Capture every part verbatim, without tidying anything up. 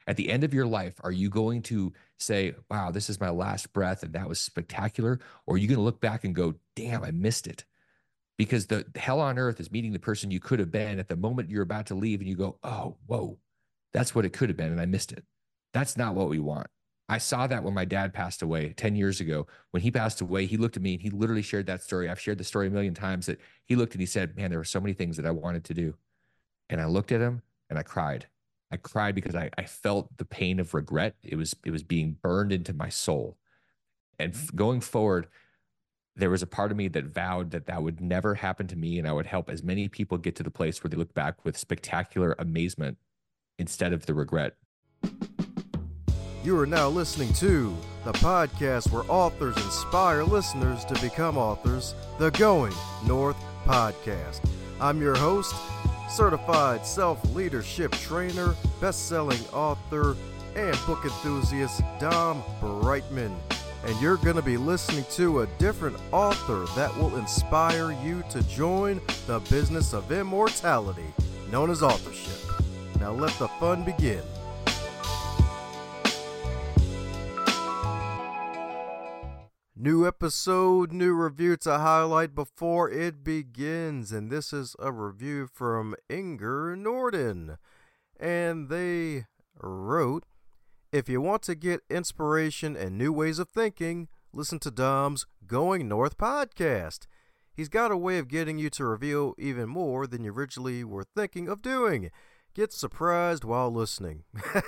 At the end of your life, are you going to say, wow, this is my last breath and that was spectacular? Or are you going to look back and go, damn, I missed it? Because the hell on earth is meeting the person you could have been at the moment you're about to leave and you go, oh, whoa, that's what it could have been and I missed it. That's not what we want. I saw that when my dad passed away ten years ago. When he passed away, he looked at me and he literally shared that story. I've shared the story a million times that he looked and he said, man, there were so many things that I wanted to do. And I looked at him and I cried. I cried because I, I felt the pain of regret. It was it was being burned into my soul. And f- going forward, there was a part of me that vowed that that would never happen to me, and I would help as many people get to the place where they look back with spectacular amazement instead of the regret. You are now listening to the podcast where authors inspire listeners to become authors, the Going North Podcast. I'm your host, certified self-leadership trainer, best-selling author, and book enthusiast Dom Brightman. And you're going to be listening to a different author that will inspire you to join the business of immortality, known as authorship. Now let the fun begin. New episode, new review to highlight before it begins. And this is a review from Inger Norden. And they wrote, if you want to get inspiration and new ways of thinking, listen to Dom's Going North podcast. He's got a way of getting you to reveal even more than you originally were thinking of doing. Get surprised while listening.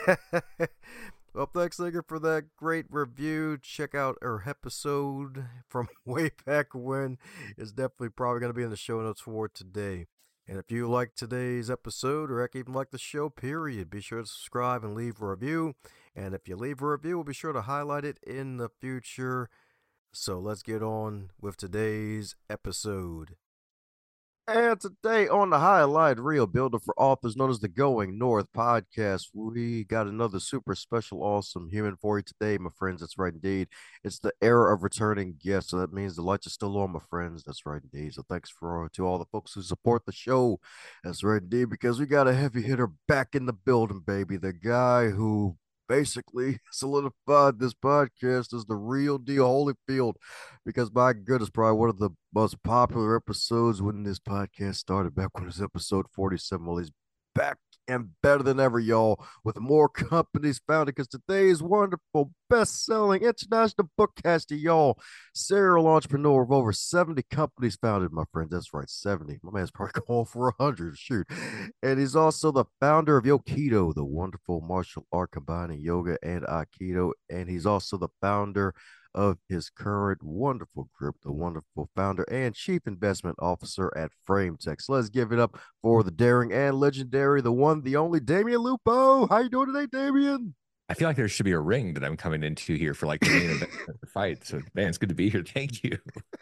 Well, thanks, Inger, for that great review. Check out our episode from way back when. It's definitely probably going to be in the show notes for today. And if you like today's episode, or even like the show, period, be sure to subscribe and leave a review. And if you leave a review, we'll be sure to highlight it in the future. So let's get on with today's episode. And today on the Highlight Reel, builder for authors known as the Going North podcast, we got another super special, awesome human for you today, my friends. That's right, indeed. It's the era of returning guests, so that means the lights are still on, my friends. That's right, indeed. So thanks for to all the folks who support the show. That's right, indeed, because we got a heavy hitter back in the building, baby. The guy who basically solidified this podcast as the real deal Holyfield, because my goodness, probably one of the most popular episodes when this podcast started back when it was episode forty-seven. Well, he's back and better than ever, y'all, with more companies founded, because today's wonderful best-selling international bookcaster, y'all, serial entrepreneur of over seventy companies founded, my friends. That's right, seventy. My man's probably going for one hundred, shoot. And he's also the founder of Yokedo, the wonderful martial art combining yoga and Aikido. And he's also the founder of his current wonderful group, the wonderful founder and chief investment officer at FrameTech. So let's give it up for the daring and legendary, the one, the only, Damian Lupo. How you doing today, Damian? I feel like there should be a ring that I'm coming into here for like the main event of the fight. So, man, it's good to be here. Thank you.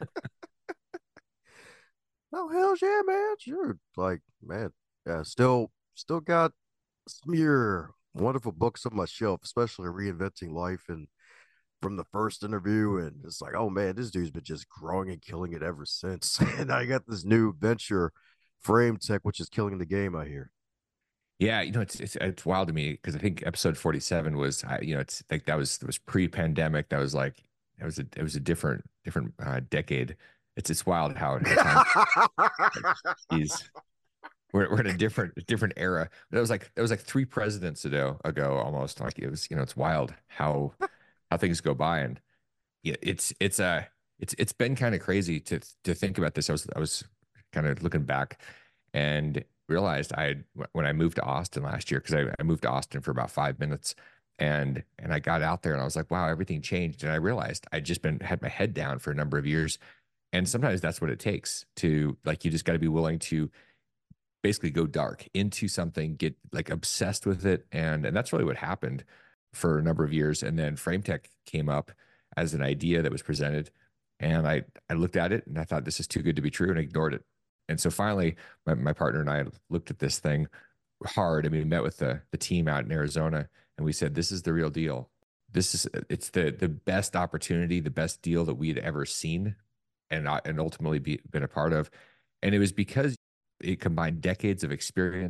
Oh, hell yeah, man. Sure. Like, man, yeah, still, still got some of your wonderful books on my shelf, especially Reinventing Life and from the first interview, and it's like, oh man, this dude's been just growing and killing it ever since. And I got this new venture, FrameTech, which is killing the game, I hear. Yeah, you know, it's it's it's wild to me because I think episode forty-seven was, you know, it's like that was that was pre-pandemic. That was like it was a it was a different different uh, decade. It's it's wild how, how time like, he's we're we're in a different different era. But it was like it was like three presidents ago ago almost. Like it was, you know, it's wild how how things go by. And yeah, it's it's uh it's it's been kind of crazy to to think about this. I was I was kind of looking back and realized I had, when I moved to Austin last year, because I, I moved to Austin for about five minutes, and and I got out there and I was like, wow, everything changed. And I realized I'd just been had my head down for a number of years. And sometimes that's what it takes to, like, you just got to be willing to basically go dark into something, get like obsessed with it. And and that's really what happened for a number of years. And then FrameTech came up as an idea that was presented. And I, I looked at it and I thought, this is too good to be true, and I ignored it. And so finally, my, my partner and I looked at this thing hard. I mean, we met with the, the team out in Arizona, and we said, this is the real deal. This is, it's the, the best opportunity, the best deal that we had ever seen and, uh, and ultimately be, been a part of. And it was because it combined decades of experience.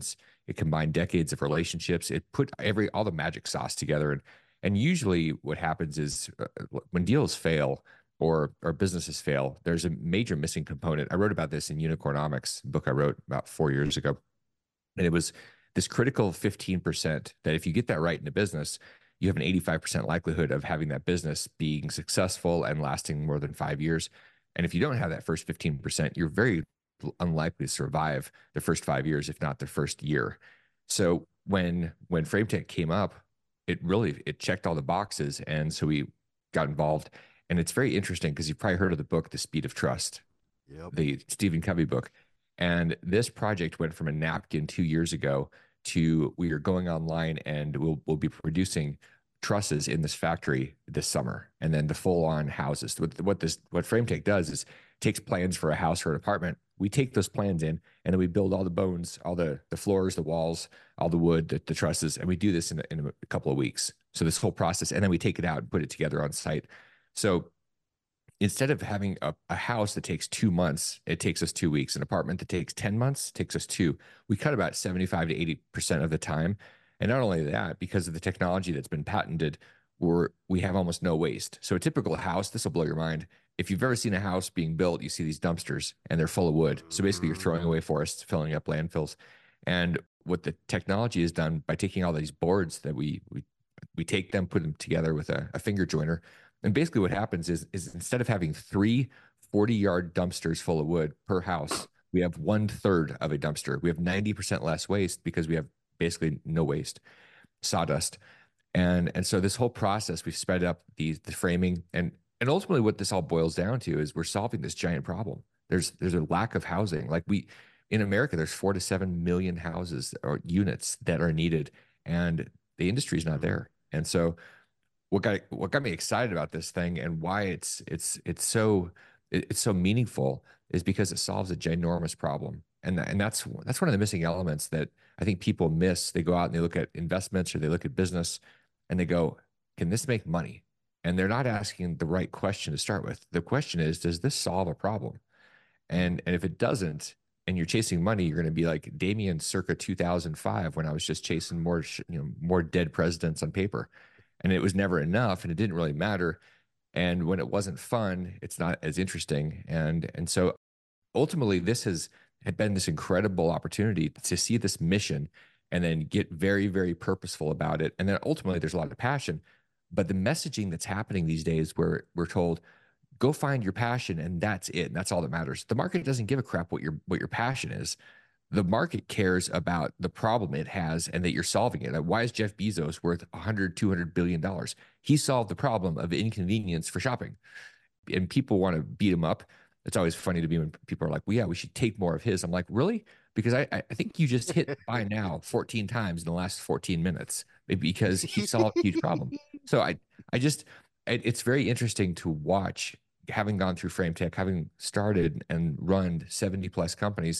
It combined decades of relationships. It put every all the magic sauce together. And and usually what happens is uh, when deals fail or or businesses fail, there's a major missing component. I wrote about this in Unicornomics, a book I wrote about four years ago. And it was this critical fifteen percent that if you get that right in a business, you have an eighty-five percent likelihood of having that business being successful and lasting more than five years. And if you don't have that first fifteen percent, you're very unlikely to survive the first five years, if not the first year. So when when FrameTech came up, it really it checked all the boxes. And so we got involved. And it's very interesting because you've probably heard of the book, The Speed of Trust, Yep. the Stephen Covey book. And this project went from a napkin two years ago to we are going online and we'll we'll be producing trusses in this factory this summer, and then the full-on houses. What, what this what FrameTech does is takes plans for a house or an apartment. We take those plans in, and then we build all the bones, all the the floors, the walls, all the wood, the, the trusses, and we do this in a, in a couple of weeks. So this whole process, and then we take it out and put it together on site. So instead of having a, a house that takes two months, it takes us two weeks. An apartment that takes ten months takes us two. We cut about seventy-five to eighty percent of the time. And not only that, because of the technology that's been patented, we're, we have almost no waste. So a typical house, this will blow your mind. If you've ever seen a house being built, you see these dumpsters and they're full of wood. So basically you're throwing away forests, filling up landfills. And what the technology has done by taking all these boards that we, we, we take them, put them together with a, a finger joiner. And basically what happens is, is instead of having three forty yard dumpsters full of wood per house, we have one third of a dumpster. We have ninety percent less waste because we have basically no waste, sawdust. And, and so this whole process, we've sped up the, the framing. And, and ultimately what this all boils down to is we're solving this giant problem. There's, there's a lack of housing. Like we, in America, there's four to seven million houses or units that are needed, and the industry is not there. And so what got what got me excited about this thing and why it's it's it's so it's so meaningful is because it solves a ginormous problem. And and that's that's one of the missing elements that I think people miss. They go out and they look at investments or they look at business and they go, can this make money? And they're not asking the right question to start with. The question is, does this solve a problem? And and if it doesn't, and you're chasing money, you're going to be like Damien circa two thousand five when I was just chasing more you know more dead presidents on paper. And it was never enough, and it didn't really matter. And when it wasn't fun, it's not as interesting. And and so ultimately, this has had been this incredible opportunity to see this mission and then get very, very purposeful about it. And then ultimately, there's a lot of passion. But the messaging that's happening these days, where we're told, go find your passion, and that's it. And that's all that matters. The market doesn't give a crap what your what your passion is. The market cares about the problem it has and that you're solving it. Like, why is Jeff Bezos worth one hundred, two hundred billion dollars? He solved the problem of inconvenience for shopping. And people want to beat him up. It's always funny to me when people are like, well, yeah, we should take more of his. I'm like, really? Because I, I think you just hit buy now fourteen times in the last fourteen minutes because he solved a huge problem. So I, I just, it, it's very interesting to watch, having gone through FrameTech, having started and run seventy plus companies,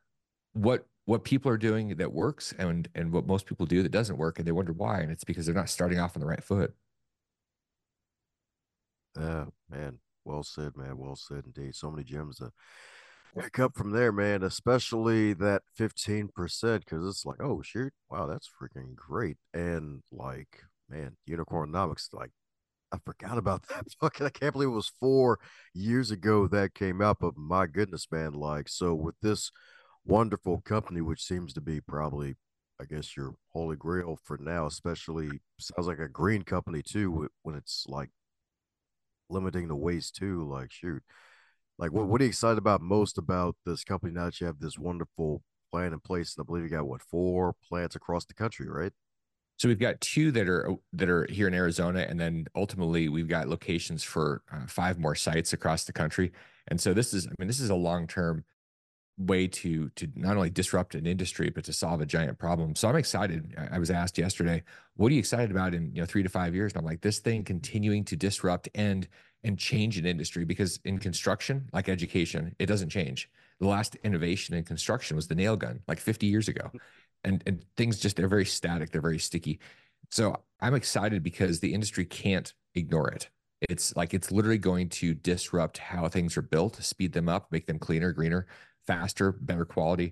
what what people are doing that works and and what most people do that doesn't work, and they wonder why, and it's because they're not starting off on the right foot. Yeah, man. Well said, man. Well said indeed. So many gems to pick up from there, man, especially that fifteen percent, because it's like, oh, shoot. Wow, that's freaking great. And like, man, Unicornomics, like, I forgot about that. Fucking, I can't believe it was four years ago that came out. But my goodness, man, like, so with this wonderful company, which seems to be probably, I guess, your holy grail for now, especially sounds like a green company too, when it's like limiting the waste too. Like, shoot, like, what, what are you excited about most about this company now that you have this wonderful plan in place? And I believe you got what, four plants across the country, right? So we've got two that are that are here in Arizona, and then ultimately we've got locations for uh, five more sites across the country. And so this is, I mean, this is a long term way to to not only disrupt an industry but to solve a giant problem. So I'm excited. I was asked yesterday, what are you excited about in you know three to five years? And I'm like, this thing continuing to disrupt and and change an industry, because in construction, like education, it doesn't change. The last innovation in construction was the nail gun, like fifty years ago. And and things just, they're very static, they're very sticky. So I'm excited because the industry can't ignore it. It's like it's literally going to disrupt how things are built, speed them up, make them cleaner, greener, faster, better quality.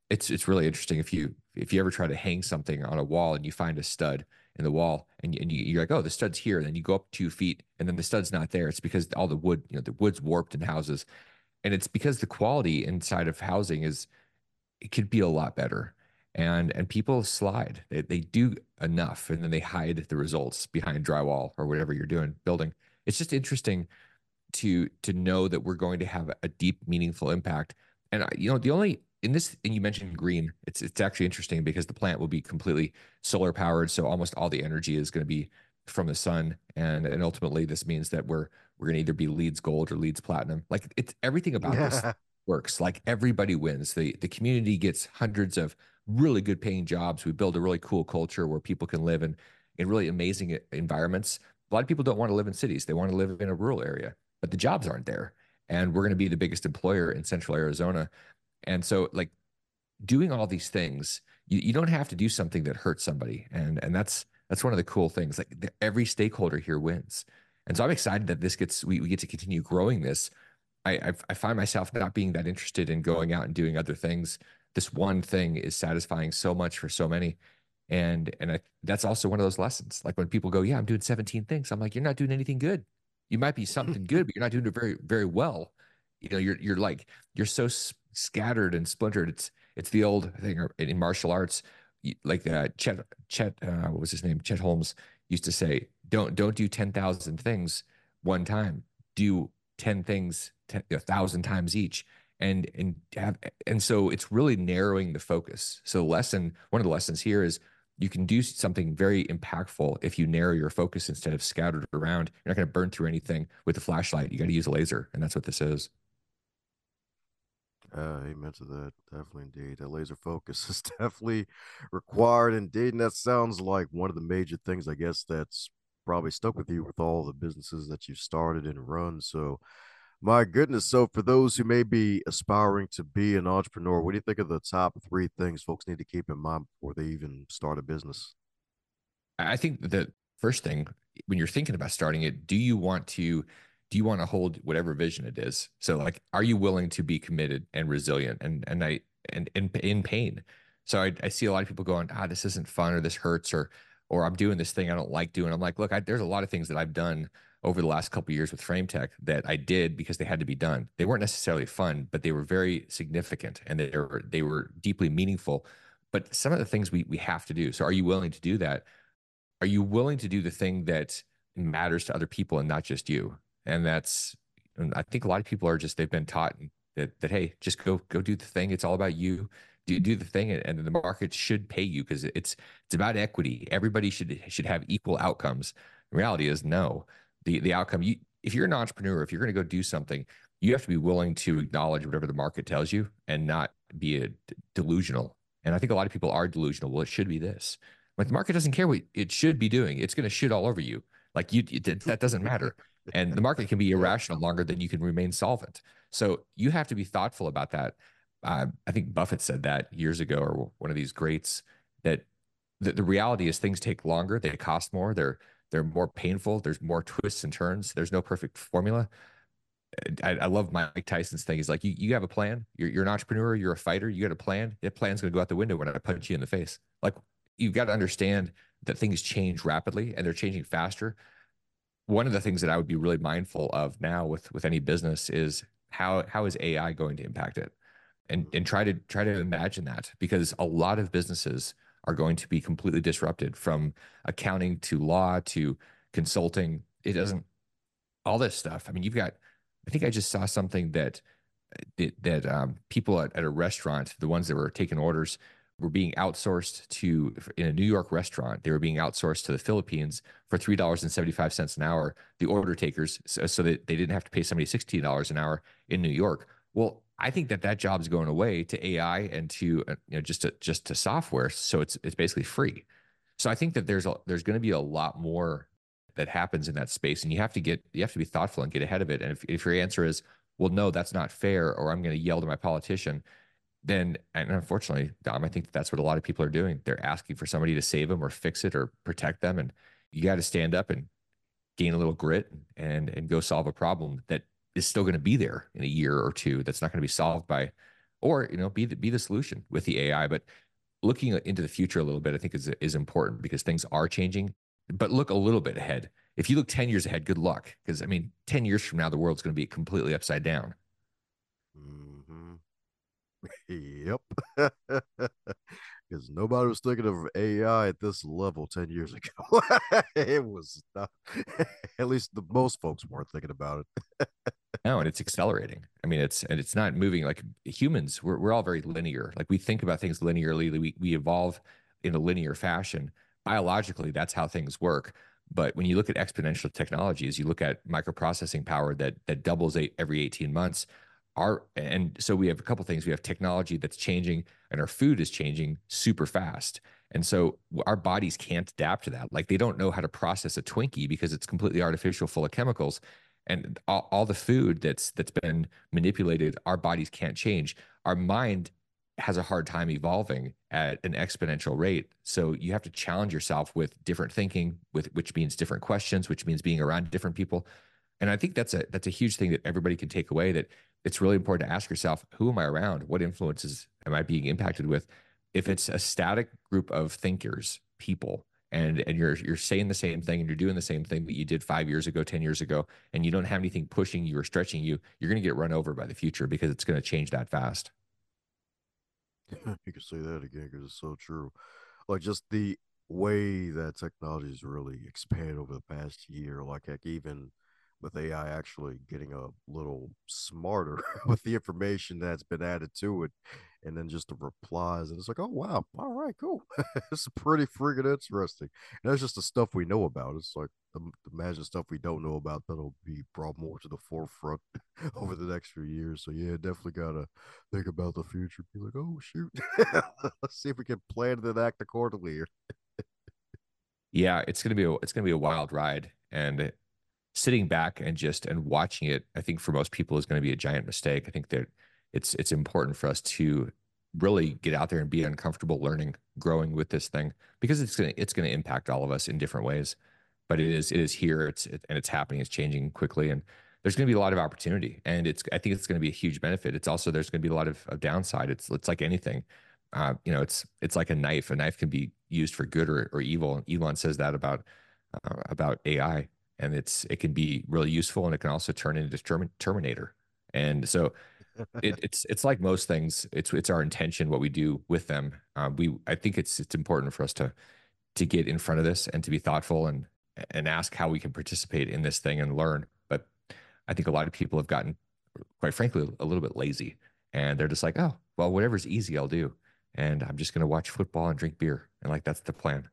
it's it's really interesting if you if you ever try to hang something on a wall and you find a stud in the wall and, and you, you're like, oh, the stud's here, and then you go up two feet and then the stud's not there. It's because all the wood, you know, the wood's warped in houses, and it's because the quality inside of housing is it could be a lot better. And and people slide. They, they do enough and then they hide the results behind drywall or whatever you're doing building. It's just interesting to to know that we're going to have a deep, meaningful impact. And you know, the only in this, and you mentioned green, it's it's actually interesting because the plant will be completely solar powered, so almost all the energy is going to be from the sun, and and ultimately this means that we're we're going to either be LEEDs gold or LEEDs platinum. Like it's everything about this Yeah. works. Like everybody wins. The the community gets hundreds of really good paying jobs. We build a really cool culture where people can live in in really amazing environments. A lot of people don't want to live in cities. They want to live in a rural area, but the jobs aren't there. And we're going to be the biggest employer in central Arizona. And so like doing all these things, you, you don't have to do something that hurts somebody. And and that's that's one of the cool things. Like the, every stakeholder here wins. And so I'm excited that this gets we, we get to continue growing this. I, I I find myself not being that interested in going out and doing other things. This one thing is satisfying so much for so many. And and I, that's also one of those lessons. Like when people go, yeah, I'm doing seventeen things. I'm like, you're not doing anything good. You might be something good, but you're not doing it very, very well. You know, you're you're like you're so s- scattered and splintered. It's it's the old thing in martial arts, like uh, Chet Chet uh, what was his name? Chet Holmes used to say, don't don't do ten thousand things one time. Do ten things ten, a thousand times each. And and have, and so it's really narrowing the focus. So the lesson, one of the lessons here is you can do something very impactful if you narrow your focus instead of scattered around. You're not going to burn through anything with a flashlight. You got to use a laser, and that's what this is. Uh, amen to that. Definitely, indeed. That laser focus is definitely required, indeed. And that sounds like one of the major things, I guess, that's probably stuck with you with all the businesses that you've started and run. So, my goodness. So, for those who may be aspiring to be an entrepreneur, what do you think are the top three things folks need to keep in mind before they even start a business? I think the first thing when you're thinking about starting it, do you want to do you want to hold whatever vision it is? So like, are you willing to be committed and resilient and and I and in in pain? So I, I see a lot of people going, ah, this isn't fun or this hurts or or I'm doing this thing I don't like doing. I'm like, look, I, there's a lot of things that I've done over the last couple of years with Frame Tech that I did because they had to be done. They weren't necessarily fun, but they were very significant and they were they were deeply meaningful. But some of the things we we have to do. So are you willing to do that? Are you willing to do the thing that matters to other people and not just you? And that's, and I think a lot of people are just, they've been taught that, that, hey, just go, go do the thing. It's all about you. Do, do the thing. And the market should pay you because it's, it's about equity. Everybody should, should have equal outcomes. The reality is no, the, the outcome you, if you're an entrepreneur, if you're going to go do something, you have to be willing to acknowledge whatever the market tells you and not be a, delusional. And I think a lot of people are delusional. Well, it should be this. Like the market doesn't care what it should be doing. It's going to shit all over you. Like you, it, that doesn't matter. And the market can be Yep. irrational longer than you can remain solvent. So you have to be thoughtful about that. Uh, I think Buffett said that years ago, or one of these greats, that the, the reality is things take longer, they cost more, they're they're more painful, there's more twists and turns, there's no perfect formula. I, I love Mike Tyson's thing. He's like, you, you have a plan. You're, you're an entrepreneur. You're a fighter. You got a plan. That plan's going to go out the window when I punch you in the face. Like you've got to understand that things change rapidly and they're changing faster. One of the things that I would be really mindful of now with with any business is how how is A I going to impact it, and and try to try to imagine that because a lot of businesses are going to be completely disrupted from accounting to law to consulting. It doesn't all this stuff. I mean, you've got. I think I just saw something that that, that um, people at, at a restaurant, the ones that were taking orders, were being outsourced to in a New York restaurant. They were being outsourced to the Philippines for three dollars and seventy five cents an hour. The order takers, so, so that they didn't have to pay somebody sixteen dollars an hour in New York. Well, I think that that job's going away to A I and to uh, you know just to just to software. So it's it's basically free. So I think that there's a there's going to be a lot more that happens in that space, and you have to get you have to be thoughtful and get ahead of it. And if, if your answer is, well, no, that's not fair, or I'm going to yell to my politician, then and unfortunately, Dom, I think that that's what a lot of people are doing. They're asking for somebody to save them or fix it or protect them, and you got to stand up and gain a little grit and and go solve a problem that is still going to be there in a year or two. That's not going to be solved by or, you know, be the, be the solution with the A I. But looking into the future a little bit, I think is, is important because things are changing, but look a little bit ahead. If you look ten years ahead, good luck. Because I mean, ten years from now, the world's going to be completely upside down. Mm-hmm. Yep. Because nobody was thinking of A I at this level ten years ago. It was not, at least the most folks weren't thinking about it. No, and it's accelerating. I mean, it's and it's not moving like humans. We're we're all very linear. Like we think about things linearly. We we evolve in a linear fashion. Biologically, that's how things work. But when you look at exponential technologies, you look at microprocessing power that that doubles eight, every eighteen months. Our and so we have a couple things. We have technology that's changing, and our food is changing super fast. And so our bodies can't adapt to that. Like they don't know how to process a Twinkie because it's completely artificial, full of chemicals, and all, all the food that's that's been manipulated, our bodies can't change. Our mind has a hard time evolving at an exponential rate. So you have to challenge yourself with different thinking, with which means different questions, which means being around different people. And I think that's a that's a huge thing that everybody can take away, that it's really important to ask yourself, who am I around? What influences am I being impacted with? If it's a static group of thinkers, people, and and you're you're saying the same thing and you're doing the same thing that you did five years ago, ten years ago, and you don't have anything pushing you or stretching you, you're going to get run over by the future because it's going to change that fast. You can say that again because it's so true. Like just the way that technology has really expanded over the past year, like heck, even with A I actually getting a little smarter with the information that's been added to it, and then just the replies, and it's like, oh wow, all right, cool. It's pretty freaking interesting. And that's just the stuff we know about. It's like the, imagine stuff we don't know about that'll be brought more to the forefront over the next few years. So yeah, definitely gotta think about the future. Be like, oh shoot, let's see if we can plan and act accordingly here. Yeah, it's going to be a, it's going to be a wild ride, and sitting back and just and watching it, I think for most people is going to be a giant mistake. I think that it's it's important for us to really get out there and be uncomfortable learning, growing with this thing because it's going to it's going to impact all of us in different ways. But it is it is here, it's it, and it's happening, it's changing quickly, and there's going to be a lot of opportunity, and it's I think it's going to be a huge benefit. It's also there's going to be a lot of, of downside. It's it's like anything. Uh, you know, it's it's like a knife. A knife can be used for good or, or evil. And Elon says that about uh, about A I, and it's it can be really useful, and it can also turn into term, Terminator. And so it, it's it's like most things. It's it's our intention, what we do with them. Uh, we I think it's it's important for us to to get in front of this and to be thoughtful and and ask how we can participate in this thing and learn. But I think a lot of people have gotten, quite frankly, a little bit lazy, and they're just like, oh, well, whatever's easy, I'll do, and I'm just going to watch football and drink beer, and like that's the plan.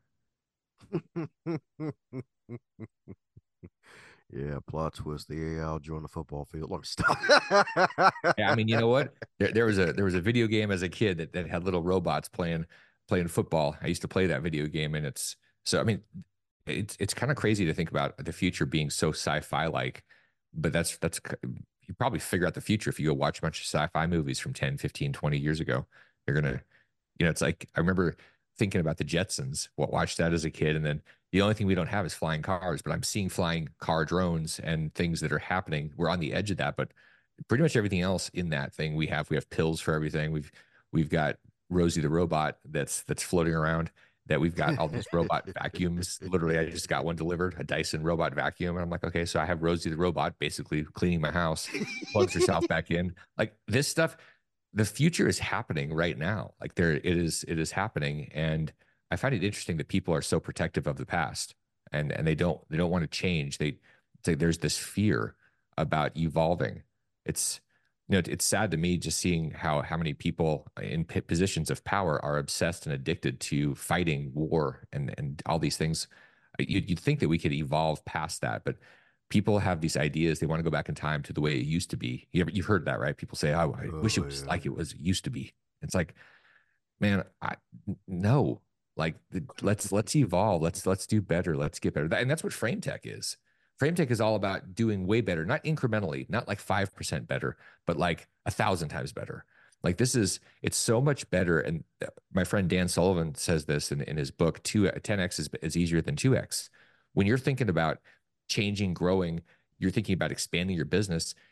Yeah, plot twist. The A I will join the football field. Let me stop. Yeah, I mean, you know what? There, there was a there was a video game as a kid that, that had little robots playing playing football. I used to play that video game, and it's so I mean, it's it's kind of crazy to think about the future being so sci-fi like, but that's that's you probably figure out the future if you go watch a bunch of sci-fi movies from ten, fifteen, twenty years ago. You're gonna, you know, it's like I remember thinking about the Jetsons, what watched that as a kid, and then the only thing we don't have is flying cars, but I'm seeing flying car drones and things that are happening. We're on the edge of that, but pretty much everything else in that thing we have we have pills for everything. We've we've got Rosie the robot that's that's floating around, that we've got all these robot vacuums. Literally, I just got one delivered, a Dyson robot vacuum. And I'm like, okay, so I have Rosie the robot basically cleaning my house, plugs herself back in. Like this stuff, the future is happening right now. Like there it is, it is happening. And I find it interesting that people are so protective of the past, and and they don't they don't want to change. They, they there's this fear about evolving. It's you know it's sad to me just seeing how how many people in positions of power are obsessed and addicted to fighting war and and all these things. You'd, you'd think that we could evolve past that, but people have these ideas. They want to go back in time to the way it used to be. You ever, you've heard that, right? People say, oh, I wish it Oh was yeah. like it was it used to be. It's like, man, I no. Like let's let's evolve. Let's let's do better. Let's get better. And that's what frame tech is. Frame tech is all about doing way better, not incrementally, not like five percent better, but like a thousand times better. Like this is, it's so much better. And my friend Dan Sullivan says this in, in his book, two, ten X is, is easier than two X. When you're thinking about changing, growing, you're thinking about expanding your business.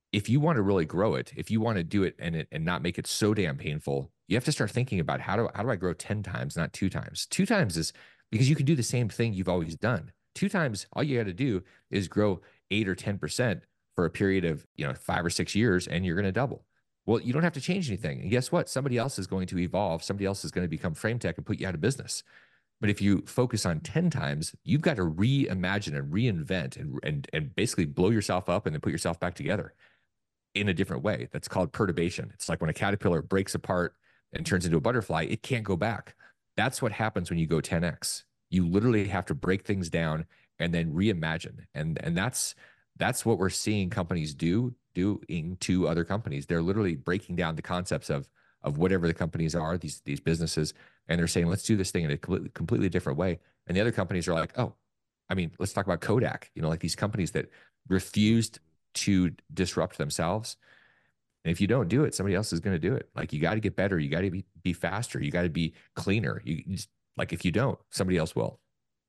if you want to really grow it, if you want to do it and it, and not make it so damn painful, you have to start thinking about how do how do I grow ten times, not two times. Two times is because you can do the same thing you've always done. Two times, all you got to do is grow eight or ten percent for a period of you know five or six years, and you're going to double. Well, you don't have to change anything. And guess what? Somebody else is going to evolve. Somebody else is going to become frame tech and put you out of business. But if you focus on ten times, you've got to reimagine and reinvent and, and, and basically blow yourself up and then put yourself back together in a different way. That's called perturbation. It's like when a caterpillar breaks apart and turns into a butterfly, it can't go back. That's what happens when you go ten X. You literally have to break things down and then reimagine. And, and that's that's what we're seeing companies do doing to other companies. They're literally breaking down the concepts of of whatever the companies are, these these businesses, and they're saying, let's do this thing in a completely, completely different way. And the other companies are like, oh, I mean, let's talk about Kodak, you know, like these companies that refused to disrupt themselves. And if you don't do it, somebody else is going to do it. Like you got to get better. You got to be, be faster. You got to be cleaner. You just, like, if you don't, somebody else will.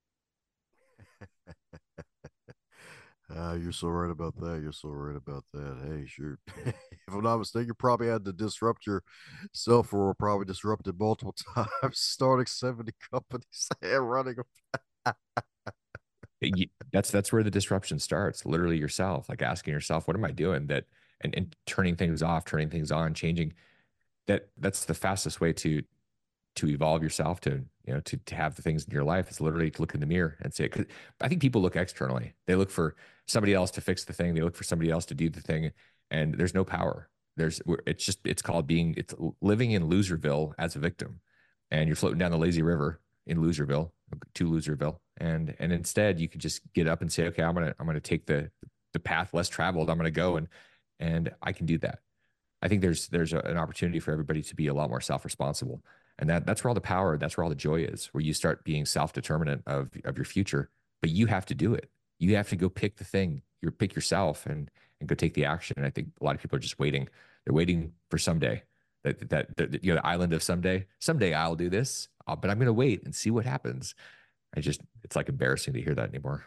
Uh, you're so right about that. You're so right about that. Hey, sure. If I'm not mistaken, you probably had to disrupt yourself or probably disrupted multiple times, starting seventy companies and running them. It, that's that's where the disruption starts. Literally yourself, like asking yourself, what am I doing that, and, and turning things off, turning things on, changing. That that's the fastest way to to evolve yourself, to you know to to have the things in your life. It's literally to look in the mirror and say, because I think people look externally. They look for somebody else to fix the thing. They look for somebody else to do the thing, and there's no power. There's it's just it's called being it's living in Loserville as a victim, and you're floating down the lazy river in Loserville to Loserville, and and instead you could just get up and say, okay, I'm gonna I'm gonna take the the path less traveled. I'm gonna go and and I can do that. I think there's there's a, an opportunity for everybody to be a lot more self-responsible. And that that's where all the power, that's where all the joy is, where you start being self-determinant of of your future. But you have to do it. You have to go pick the thing. You pick yourself and and go take the action. And I think a lot of people are just waiting. They're waiting for someday. That that, that you know, the island of someday. Someday I'll do this, uh, but I'm going to wait and see what happens. I just it's like embarrassing to hear that anymore.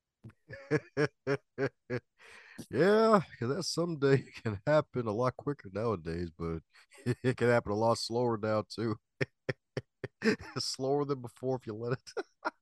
Yeah, because that someday can happen a lot quicker nowadays, but it can happen a lot slower now too. Slower than before if you let it.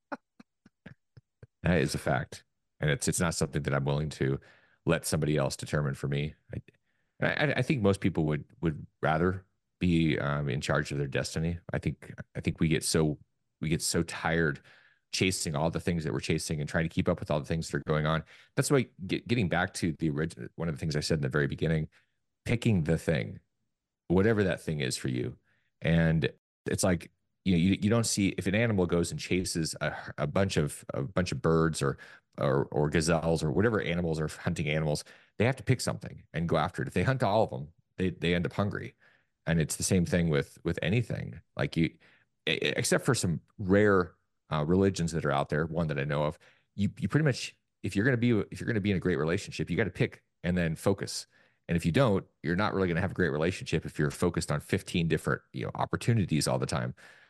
That is a fact, and it's it's not something that I'm willing to let somebody else determine for me. I, I, I think most people would would rather be um, in charge of their destiny. I think I think we get so we get so tired chasing all the things that we're chasing and trying to keep up with all the things that are going on. That's why get, getting back to the original one of the things I said in the very beginning, picking the thing, whatever that thing is for you, and it's like you know you, you don't see if an animal goes and chases a, a bunch of a bunch of birds or or or gazelles or whatever animals are hunting animals, they have to pick something and go after it. If they hunt all of them, they they end up hungry. And it's the same thing with with anything. Like you, except for some rare uh, religions that are out there, one that I know of, you you pretty much if you're gonna be if you're gonna be in a great relationship, you got to pick and then focus. And if you don't, you're not really going to have a great relationship if you're focused on fifteen different, you know, opportunities all the time.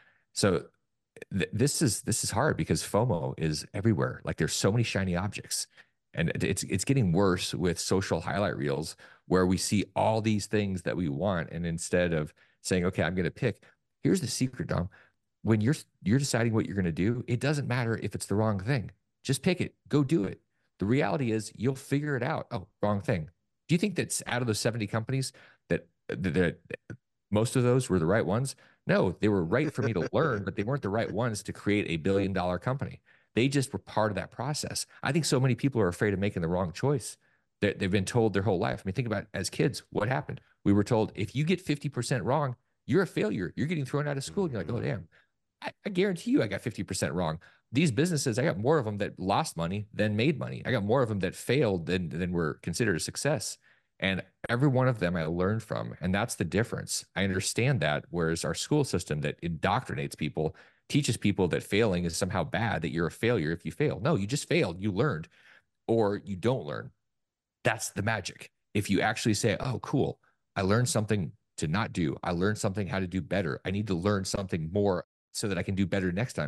So th- this is this is hard because FOMO is everywhere. Like there's so many shiny objects, and it's it's getting worse with social highlight reels where we see all these things that we want, and instead of saying, "Okay, I'm going to pick," here's the secret, Dom. When you're you're deciding what you're going to do, it doesn't matter if it's the wrong thing. Just pick it. Go do it. The reality is you'll figure it out. Oh, wrong thing. Do you think that's out of those seventy companies that, that, that most of those were the right ones? No, they were right for me to learn, but they weren't the right ones to create a billion dollar company. They just were part of that process. I think so many people are afraid of making the wrong choice. They, they've been told their whole life. I mean, think about as kids, what happened? We were told if you get fifty percent wrong, you're a failure. You're getting thrown out of school. And you're like, oh, damn. I, I guarantee you I got fifty percent wrong. These businesses, I got more of them that lost money than made money. I got more of them that failed than, than were considered a success. And every one of them I learned from. And that's the difference. I understand that. Whereas our school system that indoctrinates people, teaches people that failing is somehow bad, that you're a failure if you fail. No, you just failed. You learned, or you don't learn. That's the magic. If you actually say, oh, cool, I learned something to not do. I learned something how to do better. I need to learn something more so that I can do better next time.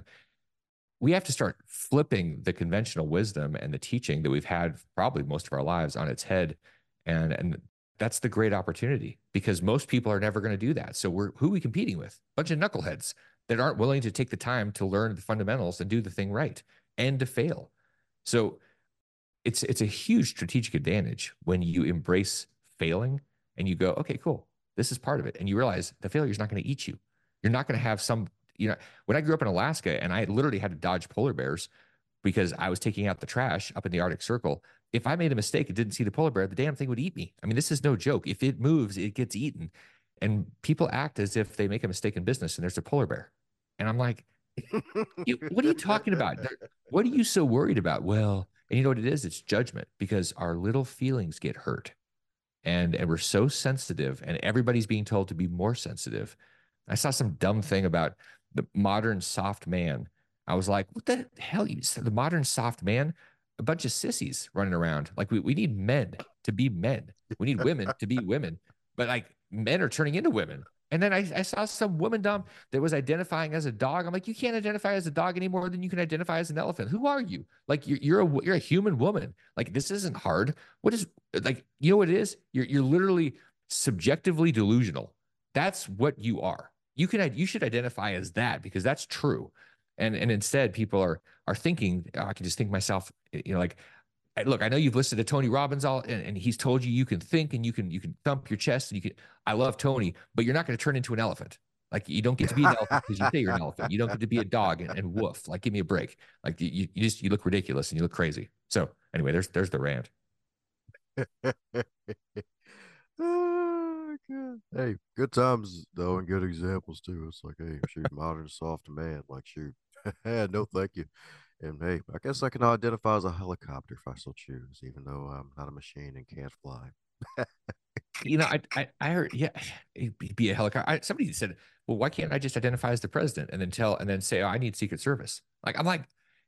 We have to start flipping the conventional wisdom and the teaching that we've had probably most of our lives on its head And and that's the great opportunity because most people are never going to do that. So we're who are we competing with? A bunch of knuckleheads that aren't willing to take the time to learn the fundamentals and do the thing right and to fail. So it's it's a huge strategic advantage when you embrace failing and you go, okay, cool, this is part of it, and you realize the failure is not going to eat you. You're not going to have some, you know, when I grew up in Alaska and I literally had to dodge polar bears because I was taking out the trash up in the Arctic Circle. If I made a mistake and didn't see the polar bear, the damn thing would eat me. I mean, this is no joke. If it moves, it gets eaten. And people act as if they make a mistake in business and there's a polar bear. And I'm like, what are you talking about? What are you so worried about? Well, and you know what it is? It's judgment because our little feelings get hurt. And, and we're so sensitive, and everybody's being told to be more sensitive. I saw some dumb thing about the modern soft man. I was like, what the hell? You said the modern soft man? A bunch of sissies running around. Like, we, we need men to be men. We need women to be women. But like, men are turning into women. And then I, I saw some woman dumb that was identifying as a dog. I'm like, you can't identify as a dog any more than you can identify as an elephant. Who are you? Like, you're you're a you're a human woman. Like, this isn't hard. What is like, you know what it is? You're you're literally subjectively delusional. That's what you are. You can you should identify as that because that's true. And and instead, people are are thinking, oh, I can just think myself, you know, like, look, I know you've listened to Tony Robbins all, and, and he's told you you can think and you can you can thump your chest and you can. I love Tony, but you're not going to turn into an elephant. Like, you don't get to be an elephant because you say you're an elephant. You don't get to be a dog and, and woof. Like, give me a break. Like, you, you just you look ridiculous and you look crazy. So anyway, there's there's the rant. Oh, God. Hey, good times though, and good examples too. It's like, hey, shoot, modern soft man, like, shoot, no, thank you. And hey, I guess I can identify as a helicopter if I so choose, even though I'm not a machine and can't fly. You know, I I, I heard, yeah, be, be a helicopter. I, somebody said, well, why can't I just identify as the president and then tell and then say, oh, I need Secret Service? Like, I'm like,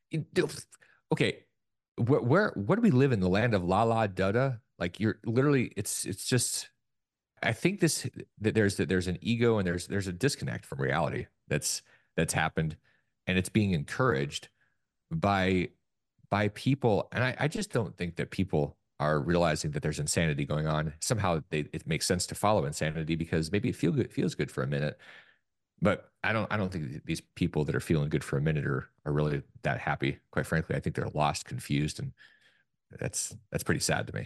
okay, where, where where do we live in the land of la la da da? Like, you're literally, it's it's just. I think this that there's that there's an ego and there's there's a disconnect from reality that's that's happened, and it's being encouraged by by people. And I, I just don't think that people are realizing that there's insanity going on. Somehow they, it makes sense to follow insanity because maybe it feel good feels good for a minute. But I don't I don't think these people that are feeling good for a minute are are really that happy. Quite frankly, I think they're lost, confused, and that's that's pretty sad to me.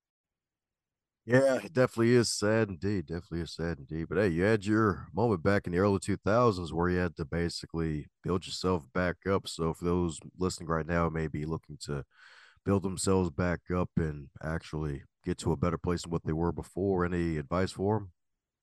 Yeah, it definitely is sad indeed. Definitely is sad indeed. But hey, you had your moment back in the early two thousands where you had to basically build yourself back up. So for those listening right now, maybe looking to build themselves back up and actually get to a better place than what they were before, any advice for them?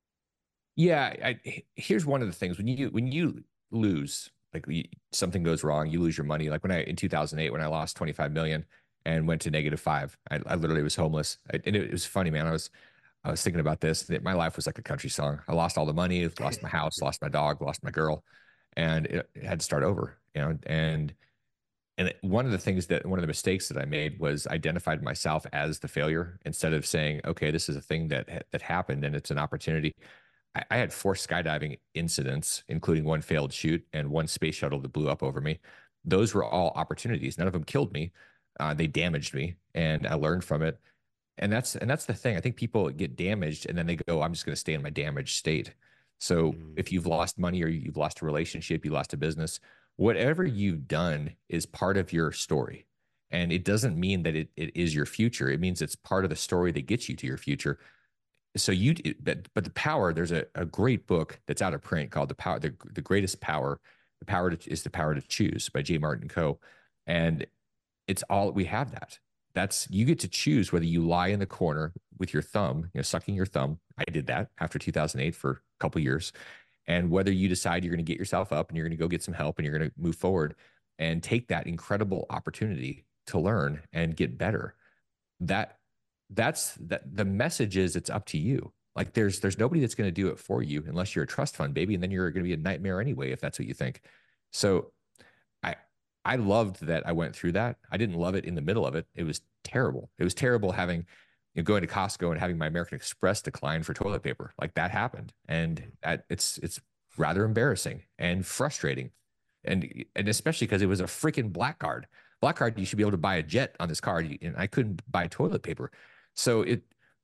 Yeah, I, here's one of the things when you when you lose, like, you, something goes wrong, you lose your money. Like when I in two thousand eight when I lost twenty-five million and went to negative five, I, I literally was homeless. I, and it, it was funny, man. I was I was thinking about this. That my life was like a country song. I lost all the money, lost my house, lost my dog, lost my girl, and it, it had to start over. You know, and and one of the things that one of the mistakes that I made was identified myself as the failure instead of saying, okay, this is a thing that that happened and it's an opportunity. I, I had four skydiving incidents, including one failed shoot and one space shuttle that blew up over me. Those were all opportunities. None of them killed me. Uh, they damaged me, and I learned from it. And that's and that's the thing. I think people get damaged, and then they go, "I'm just going to stay in my damaged state." So Mm. if you've lost money or you've lost a relationship, you lost a business, whatever you've done is part of your story. And it doesn't mean that it, it is your future. It means it's part of the story that gets you to your future. So you, but, but the power, there's a, a great book that's out of print called The Power, the, the Greatest Power. The Power to, is the Power to Choose by J. Martin Coe. And it's all we have that. That's you get to choose whether you lie in the corner with your thumb, you know, sucking your thumb. I did that after two thousand eight for a couple years, and whether you decide you're going to get yourself up and you're going to go get some help and you're going to move forward and take that incredible opportunity to learn and get better. That that's that the message is it's up to you. Like there's there's nobody that's going to do it for you unless you're a trust fund baby, and then you're going to be a nightmare anyway if that's what you think. So I I loved that I went through that. I didn't love it in the middle of it. It was terrible. It was terrible having you know, going to Costco and having my American Express decline for toilet paper. Like that happened, and that, it's it's rather embarrassing and frustrating, and and especially because it was a freaking black card. Black card, you should be able to buy a jet on this card, and I couldn't buy toilet paper. So it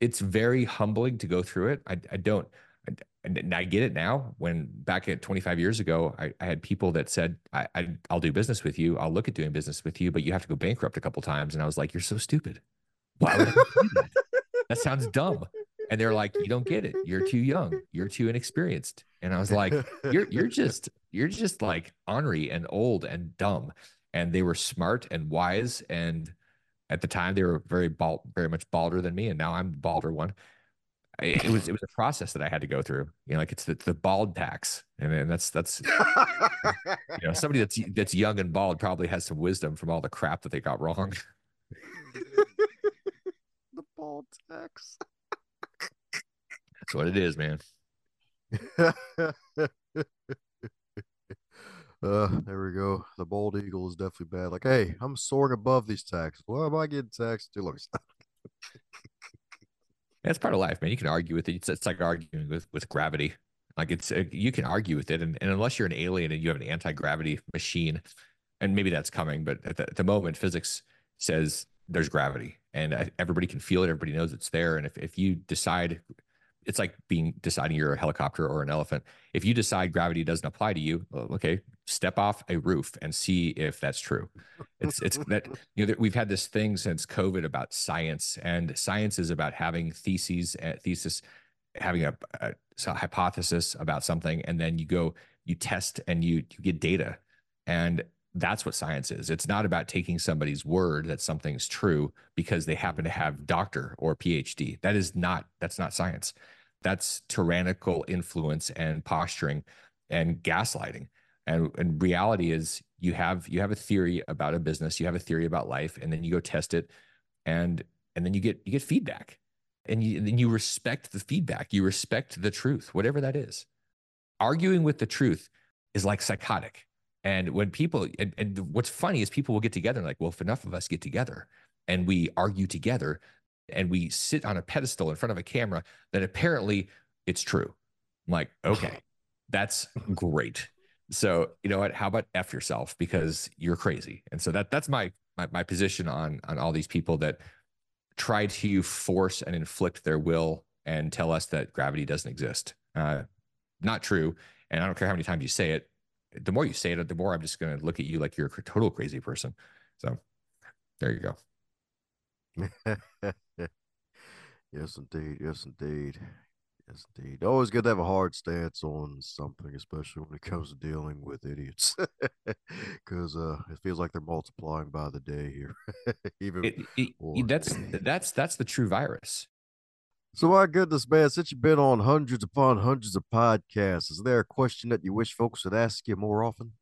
it's very humbling to go through it. I, I don't, I, and I get it now. When back at twenty-five years ago, I, I had people that said, I, I, I'll do business with you. I'll look at doing business with you, but you have to go bankrupt a couple times. And I was like, you're so stupid. Why would I do that? That sounds dumb. And they're like, you don't get it. You're too young. You're too inexperienced. And I was like, you're, you're just, you're just like ornery and old and dumb. And they were smart and wise. And at the time they were very bald, very much balder than me. And now I'm the balder one. It was, it was a process that I had to go through, you know, like it's the, the bald tax. And, and that's, that's, you know, somebody that's, that's young and bald probably has some wisdom from all the crap that they got wrong. The bald tax. That's what it is, man. Uh, there we go. The bald eagle is definitely bad. Like, hey, I'm soaring above these taxes. Why am I getting taxed? Dude, let me stop. That's part of life, man. You can argue with it. It's, it's like arguing with, with gravity. Like it's, uh, you can argue with it. And, and unless you're an alien and you have an anti-gravity machine, and maybe that's coming, but at the, at the moment, physics says there's gravity and everybody can feel it. Everybody knows it's there. And if, if you decide, it's like being deciding you're a helicopter or an elephant. If you decide gravity doesn't apply to you, well, okay, step off a roof and see if that's true. It's it's that, you know, we've had this thing since COVID about science, and science is about having theses, uh, thesis, having a, a, a hypothesis about something, and then you go, you test, and you you get data, and that's what science is. It's not about taking somebody's word that something's true because they happen to have doctor or PhD. That is not, that's not science. That's tyrannical influence and posturing and gaslighting. And, and reality is you have, you have a theory about a business, you have a theory about life, and then you go test it, and, and then you get, you get feedback, and you, and then you respect the feedback. You respect the truth, whatever that is. Arguing with the truth is like psychotic. And when people, and, and what's funny is people will get together and like, well, if enough of us get together and we argue together and we sit on a pedestal in front of a camera, then apparently it's true. I'm like, okay, that's great. So, you know what, how about F yourself because you're crazy. And so that that's my, my, my position on, on all these people that try to force and inflict their will and tell us that gravity doesn't exist. Uh, not true. And I don't care how many times you say it. The more you say it, the more I'm just going to look at you like you're a total crazy person. So there you go. Yes, indeed. Yes, indeed. Yes, indeed. Always good to have a hard stance on something, especially when it comes to dealing with idiots, because uh, it feels like they're multiplying by the day here. Even it, it, that's that's that's the true virus. So, my goodness, man, since you've been on hundreds upon hundreds of podcasts, is there a question that you wish folks would ask you more often?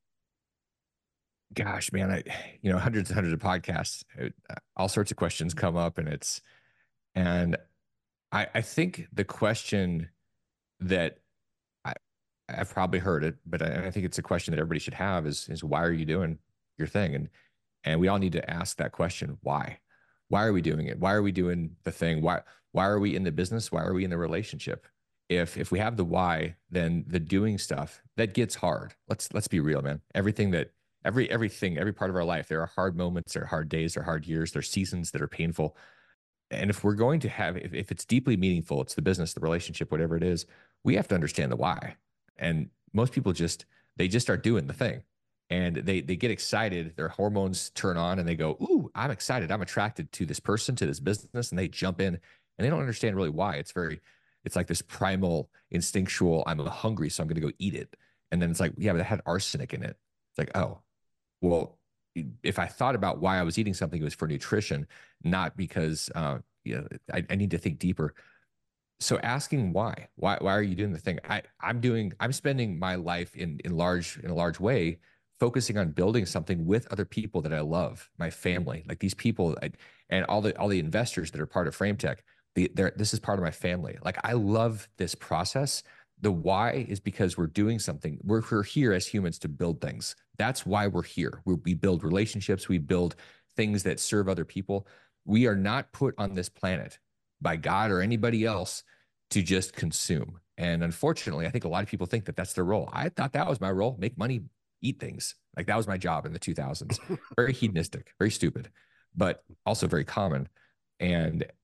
Gosh, man, I, you know, hundreds and hundreds of podcasts, it, all sorts of questions come up, and it's, and I, I think the question that I, I've probably heard it, but I, I think it's a question that everybody should have is, is why are you doing your thing? And, and we all need to ask that question. Why? Why are we doing it? Why are we doing the thing? Why, why are we in the business? Why are we in the relationship? If, if we have the why, then the doing stuff that gets hard. Let's, let's be real, man. Everything that, every, everything, every part of our life, there are hard moments, there are hard days, there are hard years, there are seasons that are painful. And if we're going to have, if, if it's deeply meaningful, it's the business, the relationship, whatever it is, we have to understand the why. And most people just, they just start doing the thing, and they, they get excited. Their hormones turn on and they go, ooh, I'm excited. I'm attracted to this person, to this business. And they jump in, and they don't understand really why. It's very, it's like this primal, instinctual, I'm hungry, so I'm going to go eat it. And then it's like, yeah, but it had arsenic in it. It's like, oh, well, if I thought about why I was eating something, it was for nutrition, not because, uh, you know, I, I need to think deeper. So asking why, why, why are you doing the thing? I, I'm doing, I'm spending my life in, in large, in a large way, focusing on building something with other people that I love, my family, like these people, I, and all the, all the investors that are part of FrameTech. The, this is part of my family. Like, I love this process. The why is because we're doing something. We're, we're here as humans to build things. That's why we're here. We're, we build relationships. We build things that serve other people. We are not put on this planet by God or anybody else to just consume. And unfortunately, I think a lot of people think that that's their role. I thought that was my role: make money, eat things. Like, that was my job in the two thousands. Very hedonistic, very stupid, but also very common. And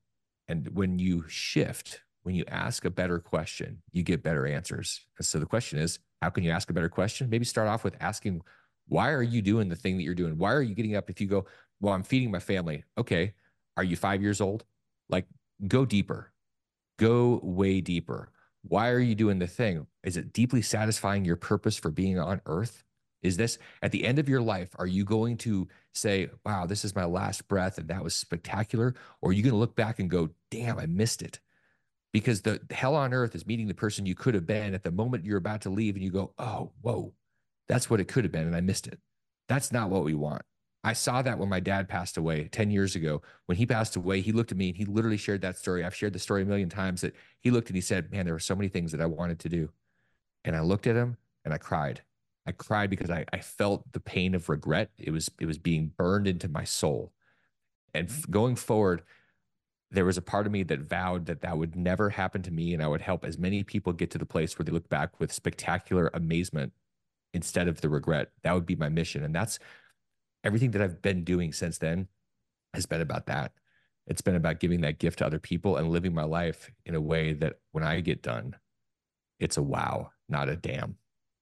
And when you shift, when you ask a better question, you get better answers. And so the question is, how can you ask a better question? Maybe start off with asking, why are you doing the thing that you're doing? Why are you getting up? If you go, well, I'm feeding my family. Okay. Are you five years old? Like, go deeper, go way deeper. Why are you doing the thing? Is it deeply satisfying your purpose for being on earth? Is this at the end of your life? Are you going to say, wow, this is my last breath and that was spectacular? Or are you going to look back and go, damn, I missed it? Because the hell on earth is meeting the person you could have been at the moment you're about to leave and you go, oh, whoa, that's what it could have been. And I missed it. That's not what we want. I saw that when my dad passed away ten years ago. When he passed away, he looked at me and he literally shared that story. I've shared the story a million times that he looked and he said, man, there were so many things that I wanted to do. And I looked at him and I cried. I cried because I, I felt the pain of regret. It was, it was being burned into my soul. And going forward, there was a part of me that vowed that that would never happen to me. And I would help as many people get to the place where they look back with spectacular amazement instead of the regret. That would be my mission. And that's everything that I've been doing since then has been about that. It's been about giving that gift to other people and living my life in a way that when I get done, it's a wow, not a damn.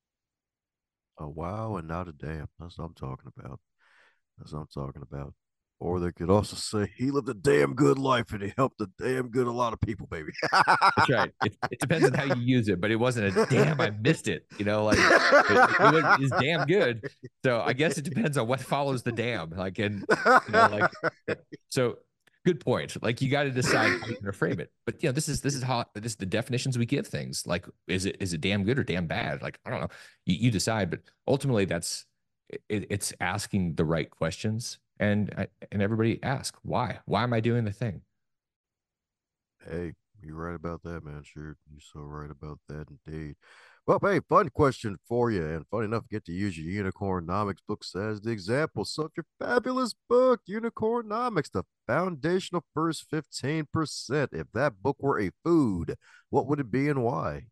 A wow and not a damn. That's what I'm talking about. That's what I'm talking about. Or they could also say he lived a damn good life and he helped a damn good a lot of people, baby. That's right. It, it depends on how you use it, but it wasn't a damn, I missed it. You know, like it, it was is damn good. So I guess it depends on what follows the damn. Like, and you know, like so good point. Like you got to decide how you're gonna frame it. But you know, this is this is how this is the definitions we give things. Like, is it is it damn good or damn bad? Like, I don't know. You, you decide, but ultimately that's it, it's asking the right questions. And and everybody ask why? Why am I doing the thing? Hey, you're right about that, man. Sure, you're so right about that indeed. Well, hey, fun question for you, and fun enough to get to use your Unicornomics books as the example. So, if your fabulous book, Unicornomics, the foundational first fifteen percent, if that book were a food, what would it be and why?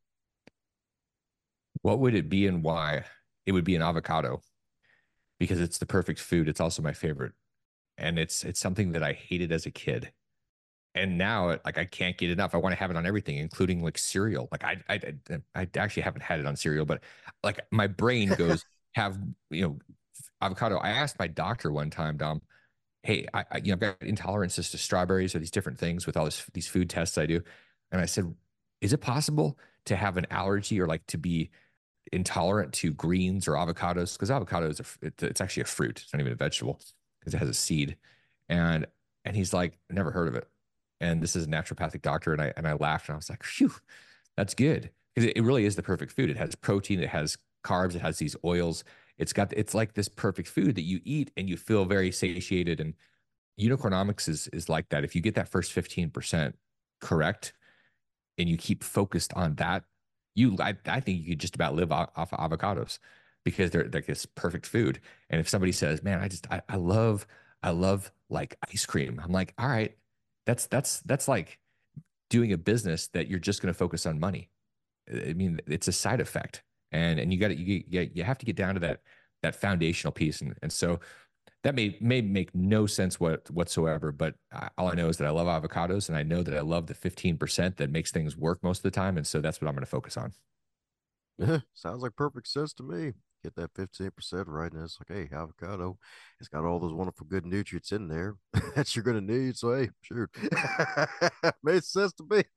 What would it be and why? It would be an avocado because it's the perfect food. It's also my favorite, and it's it's something that I hated as a kid. And now, like, I can't get enough. I want to have it on everything, including like cereal. Like, I, I, I actually haven't had it on cereal, but like, my brain goes have you know avocado. I asked my doctor one time, Dom, hey, I, I you know I've got intolerances to strawberries or these different things with all this, these food tests I do, and I said, is it possible to have an allergy or like to be intolerant to greens or avocados? Because avocado is a, it's actually a fruit. It's not even a vegetable because it has a seed, and and he's like, never heard of it. And this is a naturopathic doctor. And I, and I laughed and I was like, phew, that's good. Because it, it really is the perfect food. It has protein, it has carbs, it has these oils. It's got, it's like this perfect food that you eat and you feel very satiated. And Unicornomics is, is like that. If you get that first fifteen percent correct and you keep focused on that, you, I, I think you could just about live off, off of avocados because they're like this perfect food. And if somebody says, man, I just, I, I love, I love like ice cream. I'm like, all right, that's that's that's like doing a business that you're just going to focus on money. I mean, it's a side effect, and and you got to you, you you have to get down to that that foundational piece, and and so that may may make no sense what whatsoever. But I, all I know is that I love avocados, and I know that I love the fifteen percent that makes things work most of the time, and so that's what I'm going to focus on. Sounds like perfect sense to me. Get that fifteen percent right. And it's like, hey, avocado, it's got all those wonderful good nutrients in there that you're going to need. So, hey, sure. Made sense to me.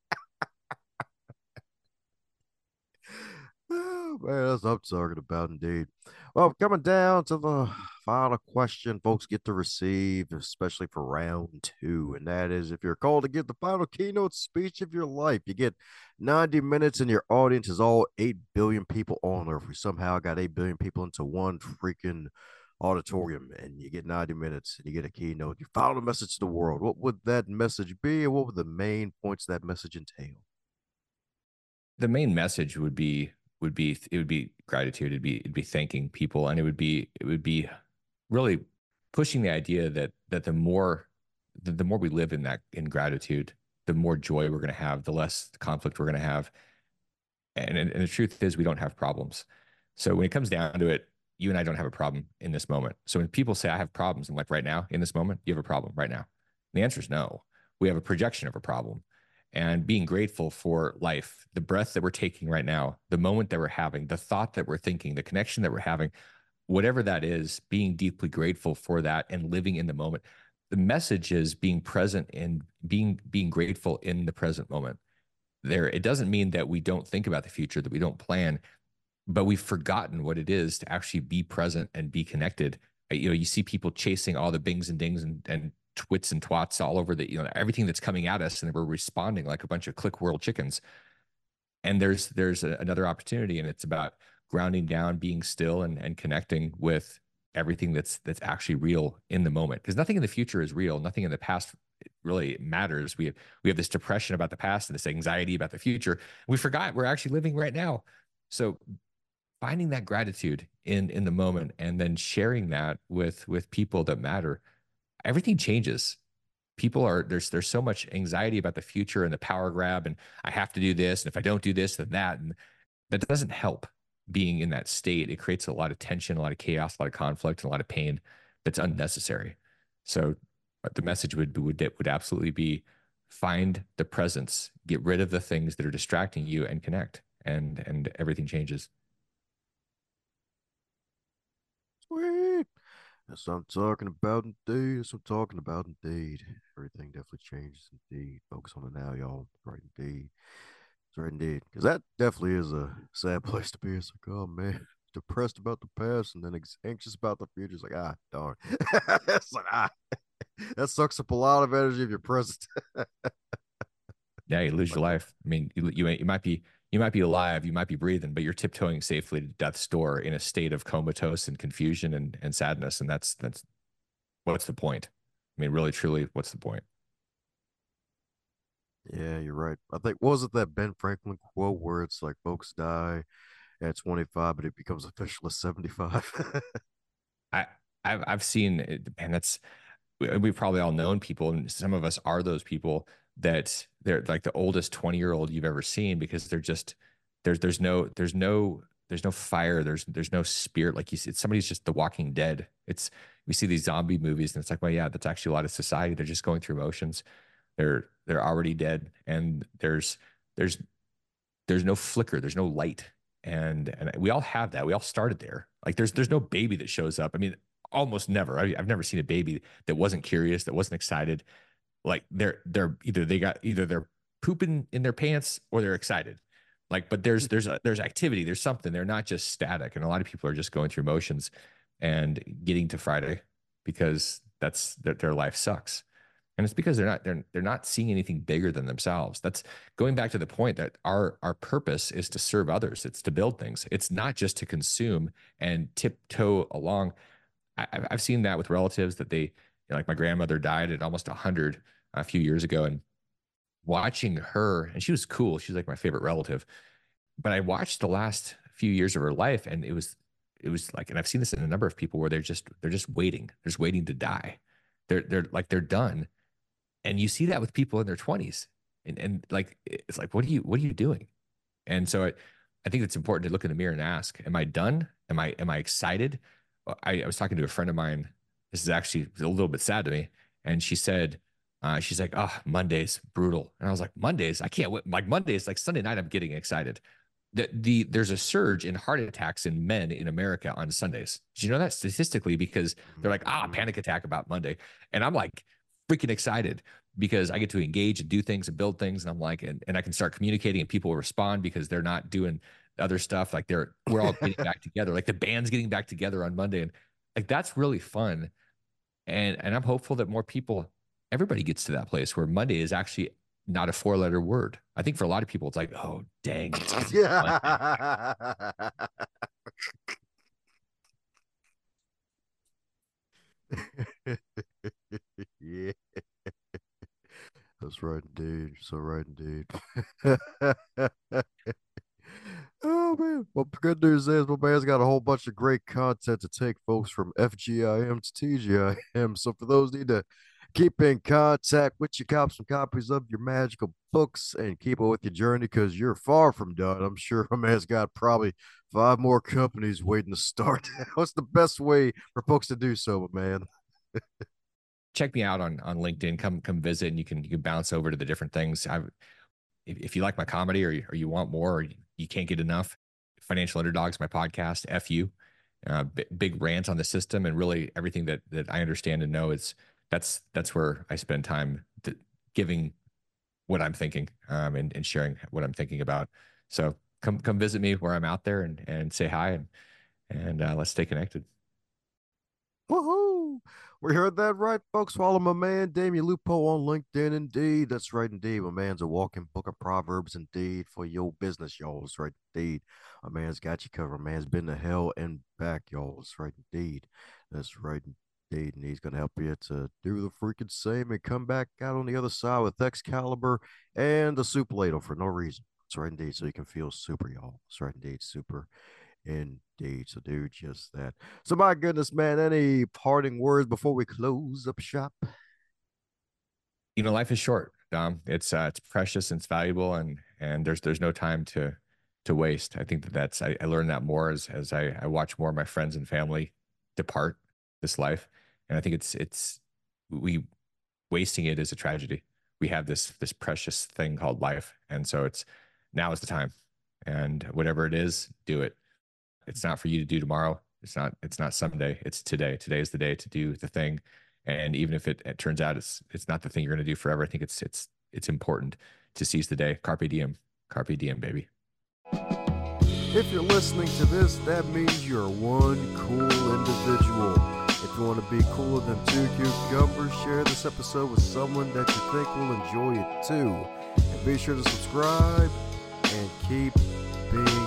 Oh, man, that's what I'm talking about indeed. Well, coming down to the final question folks get to receive, especially for round two, and that is if you're called to give the final keynote speech of your life, you get ninety minutes, and your audience is all eight billion people on Earth. We somehow got eight billion people into one freaking auditorium, and you get ninety minutes and you get a keynote. You follow the message to the world. What would that message be, and what would the main points of that message entail? The main message would be would be it would be gratitude. It'd be it'd be thanking people, and it would be it would be really pushing the idea that that the more the, the more we live in that in gratitude, the more joy we're going to have, the less conflict we're going to have. And, and and the truth is, we don't have problems. So when it comes down to it, you and I don't have a problem in this moment. So when people say I have problems, I'm like, right now in this moment, you have a problem right now. And the answer is no. we have a projection of a problem. And being grateful for life, the breath that we're taking right now, the moment that we're having, the thought that we're thinking, the connection that we're having, whatever that is, being deeply grateful for that and living in the moment. The message is being present and being being grateful in the present moment. There, it doesn't mean that we don't think about the future, that we don't plan, but we've forgotten what it is to actually be present and be connected. Uh, You know, you see people chasing all the bings and dings and, and twits and twats all over the, you know, everything that's coming at us, and we're responding like a bunch of click world chickens. And there's there's a, another opportunity, and it's about grounding down, being still, and and connecting with everything that's that's actually real in the moment. Because nothing in the future is real. Nothing in the past really matters. We have we have this depression about the past and this anxiety about the future. We forgot we're actually living right now. So finding that gratitude in in the moment and then sharing that with with people that matter, everything changes. People are there's there's so much anxiety about the future and the power grab, and I have to do this, and if I don't do this, then that, and that doesn't help. Being in that state, it creates a lot of tension, a lot of chaos, a lot of conflict, and a lot of pain that's unnecessary. So uh, the message would would would absolutely be: find the presence, get rid of the things that are distracting you, and connect, and and everything changes. Sweet. That's what I'm talking about indeed. That's what I'm talking about indeed. Everything definitely changes indeed. Focus on the now, y'all. Right indeed. That's right indeed. Because that definitely is a sad place to be. It's like, oh man, depressed about the past and then anxious about the future. It's like, ah, darn. It's like, ah, that sucks up a lot of energy of your present. Yeah, you lose Like, your life. I mean, you, you you might be you might be alive, you might be breathing, but you're tiptoeing safely to death's door in a state of comatose and confusion and and sadness, and that's that's what's the point? I mean, really, truly, what's the point? yeah, you're right. I think, was it that Ben Franklin quote where it's like folks die at twenty-five, but it becomes official at seventy-five? I I've I've seen it, and that's we've probably all known people, and some of us are those people that they're like the oldest twenty year old you've ever seen because they're just there's there's no there's no there's no fire, there's there's no spirit. Like you see, somebody's just the walking dead. It's we see these zombie movies and it's like, well, yeah, that's actually a lot of society. They're just going through motions. They're they're already dead, and there's there's there's no flicker, there's no light. And and we all have that. We all started there. Like there's there's no baby that shows up. I mean, almost never. I, I've never seen a baby that wasn't curious, that wasn't excited. Like they're they're either they got either they're pooping in their pants or they're excited. Like, but there's there's a, there's activity, there's something. They're not just static. And a lot of people are just going through motions and getting to Friday because that's their, their life sucks. And it's because they're not they're they're not seeing anything bigger than themselves. That's going back to the point that our our purpose is to serve others. It's to build things. It's not just to consume and tiptoe along. I, I've seen that with relatives that they, you know, like my grandmother died at almost one hundred a few years ago, and watching her, and she was cool. She's like my favorite relative. But I watched the last few years of her life, and it was it was like, and I've seen this in a number of people where they're just they're just waiting. They're just waiting to die. They're they're like they're done, and you see that with people in their twenties, and and like it's like, what are you what are you doing? And so I, I think it's important to look in the mirror and ask, am I done? Am I am I excited? I, I was talking to a friend of mine. This is actually a little bit sad to me. And she said, uh, she's like, oh, Monday's brutal. And I was like, Mondays? I can't wait. Like Mondays, like Sunday night, I'm getting excited. The, the there's a surge in heart attacks in men in America on Sundays. Did you know that statistically? Because they're like, ah, Mhm. panic attack about Monday. And I'm like freaking excited because I get to engage and do things and build things. And I'm like, and, and I can start communicating and people will respond because they're not doing other stuff. Like they're, we're all getting back together. Like the band's getting back together on Monday. And like, that's really fun. And, and I'm hopeful that more people, everybody gets to that place where Monday is actually not a four letter word. I think for a lot of people, it's like, oh, dang, it's because it's Monday. Yeah. Yeah, that's right indeed. So right indeed. Oh man. Well, the good news is my man's got a whole bunch of great content to take folks from F G I M to T G I M. So for those need to keep in contact with you, cop some copies of your magical books and keep it with your journey because you're far from done. I'm sure my man's got probably five more companies waiting to start. What's the best way for folks to do so, my man? check me out on on LinkedIn. Come come visit, and you can you can bounce over to the different things. I've if, if you like my comedy, or you, or you want more, or you, you can't get enough, Financial Underdogs, my podcast, F U, uh, b- big rant on the system, and really everything that that I understand and know is that's that's where I spend time to, giving what I'm thinking, um, and, and sharing what I'm thinking about. So come come visit me where I'm out there, and and say hi, and and uh, let's stay connected. Woohoo! We heard that right, folks. Follow my man Damien Lupo on LinkedIn. Indeed, that's right. Indeed, my man's a walking book of proverbs. Indeed, for your business, y'all. That's right. Indeed, my man's got you covered. My man's been to hell and back, y'all. That's right. Indeed, that's right. Indeed, and he's gonna help you to do the freaking same and come back out on the other side with Excalibur and the soup ladle for no reason. That's right. Indeed, so you can feel super, y'all. That's right. Indeed, super. Indeed. So do just that. So my goodness, man, any parting words before we close up shop? You know, life is short, Dom. It's uh, it's precious and it's valuable, and and there's there's no time to to waste. I think that that's I, I learned that more as as I, I watch more of my friends and family depart this life, and I think it's it's we wasting it is a tragedy. We have this this precious thing called life, and so it's now is the time, and whatever it is, do it. It's not for you to do tomorrow. It's not, it's not someday. It's today. Today is the day to do the thing. And even if it, it turns out it's, it's not the thing you're going to do forever, I think it's, it's, it's important to seize the day. Carpe diem, carpe diem, baby. If you're listening to this, that means you're one cool individual. If you want to be cooler than two cucumbers, share this episode with someone that you think will enjoy it too. And be sure to subscribe and keep being